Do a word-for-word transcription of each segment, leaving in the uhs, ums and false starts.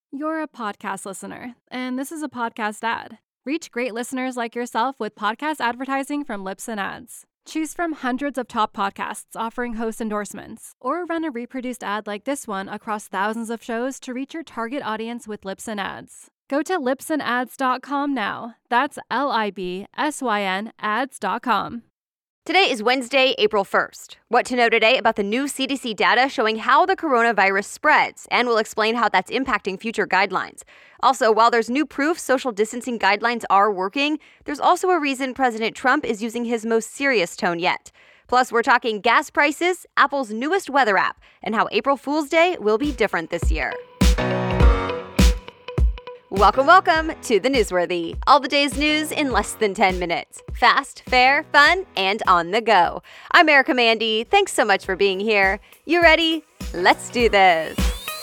You're a podcast listener, and this is a podcast ad. Reach great listeners like yourself with podcast advertising from Libsyn Ads. Choose from hundreds of top podcasts offering host endorsements, or run a reproduced ad like this one across thousands of shows to reach your target audience with Libsyn Ads. Go to libsyn ads dot com now. That's L I B S Y N ads dot com. Today is Wednesday, April first. What to know today about the new C D C data showing how the coronavirus spreads, and we'll explain how that's impacting future guidelines. Also, while there's new proof social distancing guidelines are working, there's also a reason President Trump is using his most serious tone yet. Plus, we're talking gas prices, Apple's newest weather app, and how April Fool's Day will be different this year. Welcome, welcome to The Newsworthy. All the day's news in less than ten minutes. Fast, fair, fun, and on the go. I'm Erica Mandy. Thanks so much for being here. You ready? Let's do this.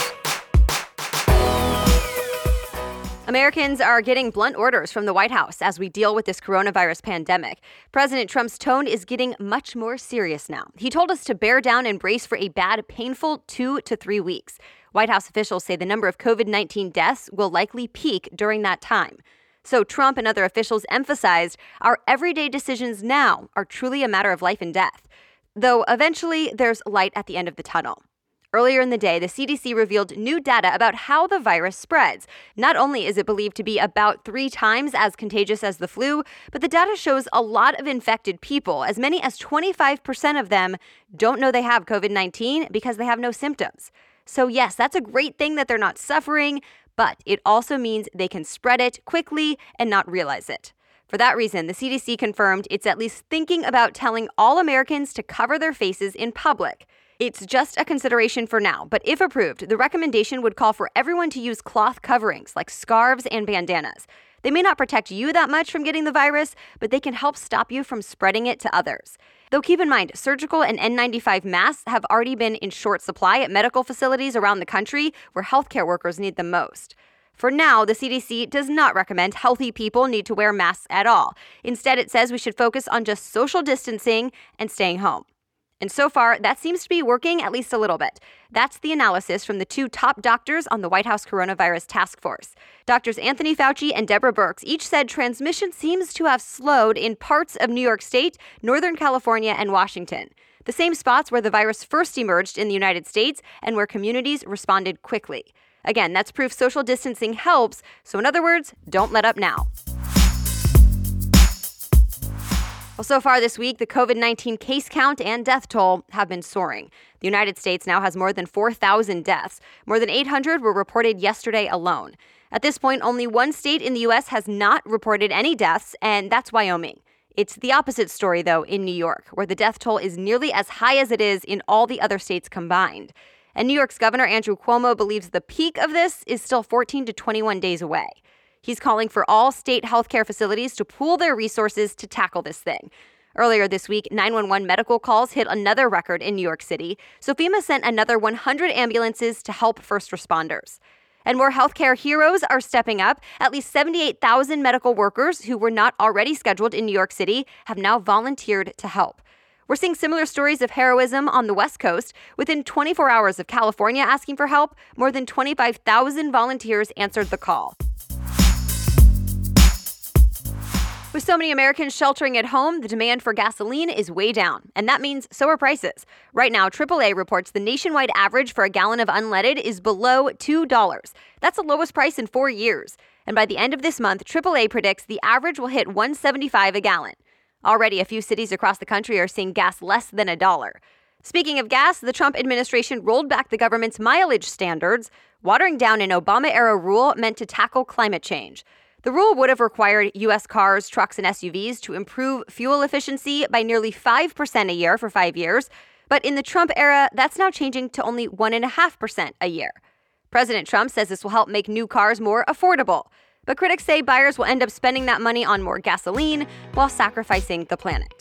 Americans are getting blunt orders from the White House as we deal with this coronavirus pandemic. President Trump's tone is getting much more serious now. He told us to bear down and brace for a bad, painful two to three weeks. White House officials say the number of covid nineteen deaths will likely peak during that time. So Trump and other officials emphasized our everyday decisions now are truly a matter of life and death, though eventually there's light at the end of the tunnel. Earlier in the day, the C D C revealed new data about how the virus spreads. Not only is it believed to be about three times as contagious as the flu, but the data shows a lot of infected people. As many as twenty-five percent of them don't know they have covid nineteen because they have no symptoms. So yes, that's a great thing that they're not suffering, but it also means they can spread it quickly and not realize it. For that reason, the C D C confirmed it's at least thinking about telling all Americans to cover their faces in public. It's just a consideration for now, but if approved, the recommendation would call for everyone to use cloth coverings like scarves and bandanas. They may not protect you that much from getting the virus, but they can help stop you from spreading it to others. Though keep in mind, surgical and N ninety-five masks have already been in short supply at medical facilities around the country where healthcare workers need them most. For now, the C D C does not recommend healthy people need to wear masks at all. Instead, it says we should focus on just social distancing and staying home. And so far, that seems to be working at least a little bit. That's the analysis from the two top doctors on the White House Coronavirus Task Force. Doctors Anthony Fauci and Deborah Birx each said transmission seems to have slowed in parts of New York State, Northern California, and Washington, the same spots where the virus first emerged in the United States and where communities responded quickly. Again, that's proof social distancing helps, so in other words, don't let up now. Well, so far this week, the covid nineteen case count and death toll have been soaring. The United States now has more than four thousand deaths. More than eight hundred were reported yesterday alone. At this point, only one state in the U S has not reported any deaths, and that's Wyoming. It's the opposite story, though, in New York, where the death toll is nearly as high as it is in all the other states combined. And New York's Governor Andrew Cuomo believes the peak of this is still fourteen to twenty-one days away. He's calling for all state healthcare facilities to pool their resources to tackle this thing. Earlier this week, nine one one medical calls hit another record in New York City, so FEMA sent another one hundred ambulances to help first responders. And more healthcare heroes are stepping up. At least seventy-eight thousand medical workers who were not already scheduled in New York City have now volunteered to help. We're seeing similar stories of heroism on the West Coast. Within twenty-four hours of California asking for help, more than twenty-five thousand volunteers answered the call. With so many Americans sheltering at home, the demand for gasoline is way down, and that means so are prices. Right now, triple A reports the nationwide average for a gallon of unleaded is below two dollars. That's the lowest price in four years. And by the end of this month, triple A predicts the average will hit one dollar and seventy-five cents a gallon. Already, a few cities across the country are seeing gas less than a dollar. Speaking of gas, the Trump administration rolled back the government's mileage standards, watering down an Obama-era rule meant to tackle climate change. The rule would have required U S cars, trucks, and S U Vs to improve fuel efficiency by nearly five percent a year for five years. But in the Trump era, that's now changing to only one point five percent a year. President Trump says this will help make new cars more affordable. But critics say buyers will end up spending that money on more gasoline while sacrificing the planet.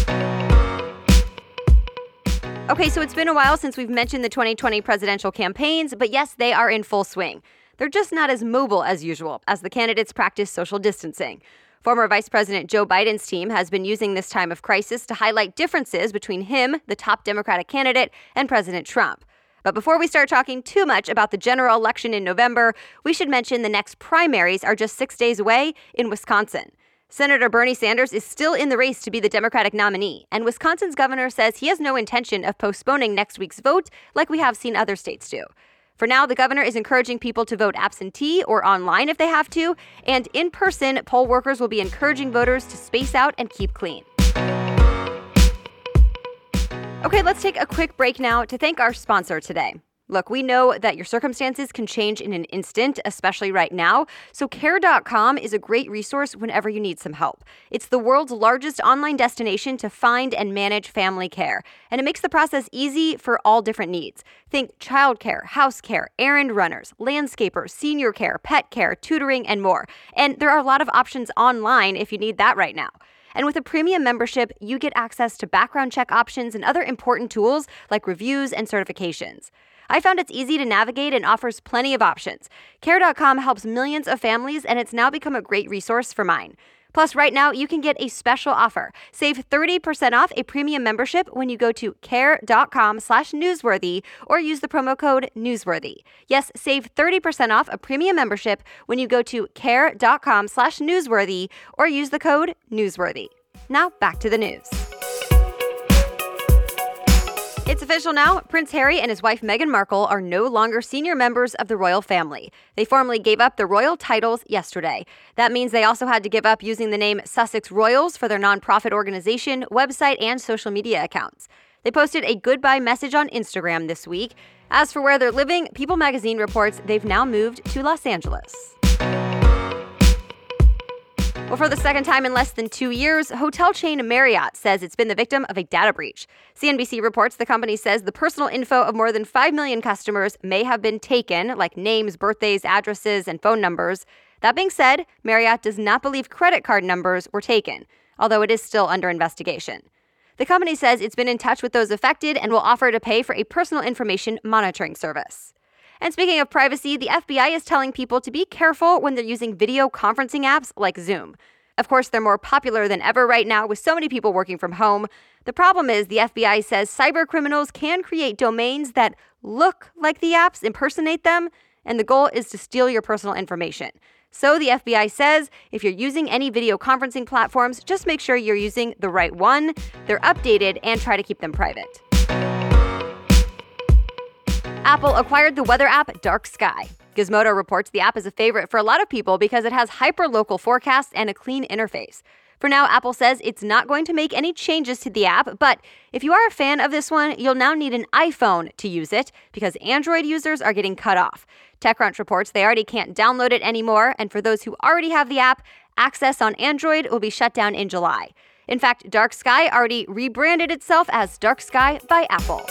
Okay, so it's been a while since we've mentioned the twenty twenty presidential campaigns, but yes, they are in full swing. They're just not as mobile as usual, as the candidates practice social distancing. Former Vice President Joe Biden's team has been using this time of crisis to highlight differences between him, the top Democratic candidate, and President Trump. But before we start talking too much about the general election in November, we should mention the next primaries are just six days away in Wisconsin. Senator Bernie Sanders is still in the race to be the Democratic nominee, and Wisconsin's governor says he has no intention of postponing next week's vote like we have seen other states do. For now, the governor is encouraging people to vote absentee or online if they have to, and in person, poll workers will be encouraging voters to space out and keep clean. Okay, let's take a quick break now to thank our sponsor today. Look, we know that your circumstances can change in an instant, especially right now, so care dot com is a great resource whenever you need some help. It's the world's largest online destination to find and manage family care, and it makes the process easy for all different needs. Think childcare, house care, errand runners, landscapers, senior care, pet care, tutoring, and more. And there are a lot of options online if you need that right now. And with a premium membership, you get access to background check options and other important tools like reviews and certifications. I found it's easy to navigate and offers plenty of options. care dot com helps millions of families, and it's now become a great resource for mine. Plus, right now, you can get a special offer. Save thirty percent off a premium membership when you go to care dot com slash newsworthy or use the promo code newsworthy. Yes, save thirty percent off a premium membership when you go to care dot com slash newsworthy or use the code newsworthy. Now, back to the news. It's official now. Prince Harry and his wife Meghan Markle are no longer senior members of the royal family. They formally gave up the royal titles yesterday. That means they also had to give up using the name Sussex Royals for their nonprofit organization, website, and social media accounts. They posted a goodbye message on Instagram this week. As for where they're living, People magazine reports they've now moved to Los Angeles. Well, for the second time in less than two years, hotel chain Marriott says it's been the victim of a data breach. C N B C reports the company says the personal info of more than five million customers may have been taken, like names, birthdays, addresses, and phone numbers. That being said, Marriott does not believe credit card numbers were taken, although it is still under investigation. The company says it's been in touch with those affected and will offer to pay for a personal information monitoring service. And speaking of privacy, the F B I is telling people to be careful when they're using video conferencing apps like Zoom. Of course, they're more popular than ever right now with so many people working from home. The problem is the F B I says cyber criminals can create domains that look like the apps, impersonate them, and the goal is to steal your personal information. So the F B I says if you're using any video conferencing platforms, just make sure you're using the right one, they're updated, and try to keep them private. Apple acquired the weather app Dark Sky. Gizmodo reports the app is a favorite for a lot of people because it has hyper-local forecasts and a clean interface. For now, Apple says it's not going to make any changes to the app, but if you are a fan of this one, you'll now need an iPhone to use it because Android users are getting cut off. TechCrunch reports they already can't download it anymore, and for those who already have the app, access on Android will be shut down in July. In fact, Dark Sky already rebranded itself as Dark Sky by Apple.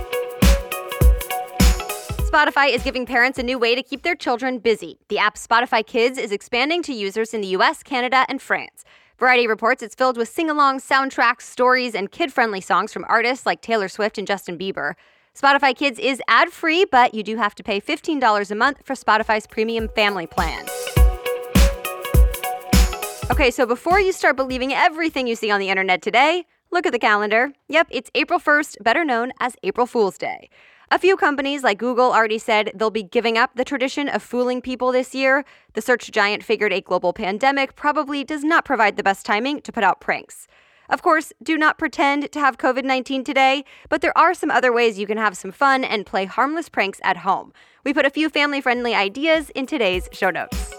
Spotify is giving parents a new way to keep their children busy. The app Spotify Kids is expanding to users in the U S, Canada, and France. Variety reports it's filled with sing-along soundtracks, stories, and kid-friendly songs from artists like Taylor Swift and Justin Bieber. Spotify Kids is ad-free, but you do have to pay fifteen dollars a month for Spotify's premium family plan. Okay, so before you start believing everything you see on the internet today, look at the calendar. Yep, it's April first, better known as April Fool's Day. A few companies like Google already said they'll be giving up the tradition of fooling people this year. The search giant figured a global pandemic probably does not provide the best timing to put out pranks. Of course, do not pretend to have covid nineteen today, but there are some other ways you can have some fun and play harmless pranks at home. We put a few family-friendly ideas in today's show notes.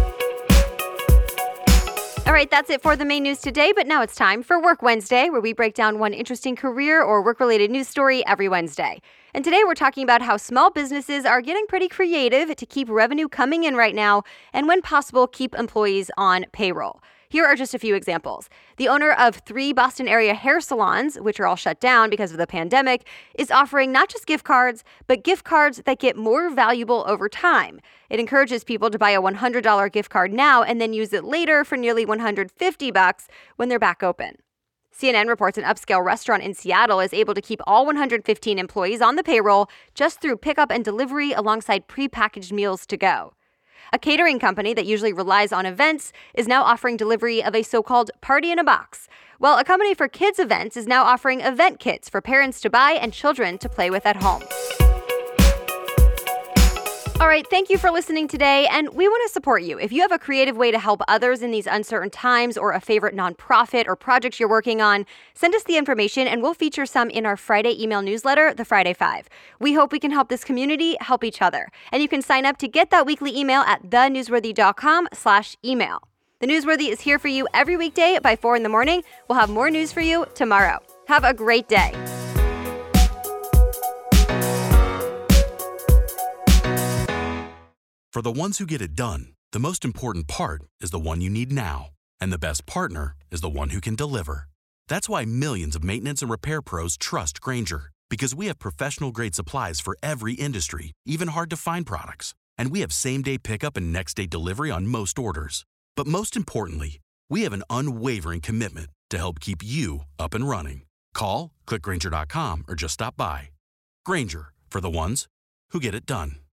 All right, that's it for the main news today, but now it's time for Work Wednesday, where we break down one interesting career or work-related news story every Wednesday. And today we're talking about how small businesses are getting pretty creative to keep revenue coming in right now and, when possible, keep employees on payroll. Here are just a few examples. The owner of three Boston area hair salons, which are all shut down because of the pandemic, is offering not just gift cards, but gift cards that get more valuable over time. It encourages people to buy a one hundred dollars gift card now and then use it later for nearly one hundred fifty bucks when they're back open. C N N reports an upscale restaurant in Seattle is able to keep all one hundred fifteen employees on the payroll just through pickup and delivery alongside prepackaged meals to go. A catering company that usually relies on events is now offering delivery of a so-called party in a box, while a company for kids events is now offering event kits for parents to buy and children to play with at home. All right, thank you for listening today, and we want to support you. If you have a creative way to help others in these uncertain times or a favorite nonprofit or project you're working on, send us the information and we'll feature some in our Friday email newsletter, The Friday Five. We hope we can help this community help each other. And you can sign up to get that weekly email at thenewsworthy.com slash email. The Newsworthy is here for you every weekday by four in the morning. We'll have more news for you tomorrow. Have a great day. For the ones who get it done, the most important part is the one you need now. And the best partner is the one who can deliver. That's why millions of maintenance and repair pros trust Grainger, because we have professional-grade supplies for every industry, even hard-to-find products. And we have same-day pickup and next-day delivery on most orders. But most importantly, we have an unwavering commitment to help keep you up and running. Call, click Grainger dot com, or just stop by. Grainger, for the ones who get it done.